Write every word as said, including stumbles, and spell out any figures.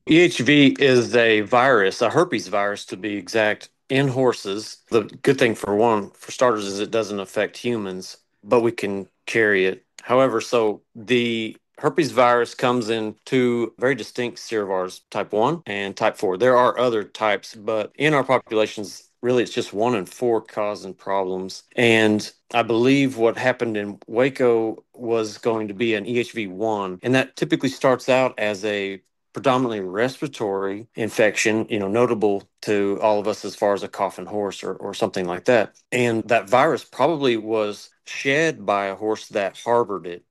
E H V is a virus, a herpes virus to be exact, in horses. The good thing for one, for starters, is it doesn't affect humans, but we can carry it. However, so the herpes virus comes in two very distinct serovars, type one and type four. There are other types, but in our populations, really it's just one in four causing problems. And I believe what happened in Waco was going to be an E H V one, and that typically starts out as a predominantly respiratory infection, you know, notable to all of us as far as a coughing horse or, or something like that. And that virus probably was shed by a horse that harbored it.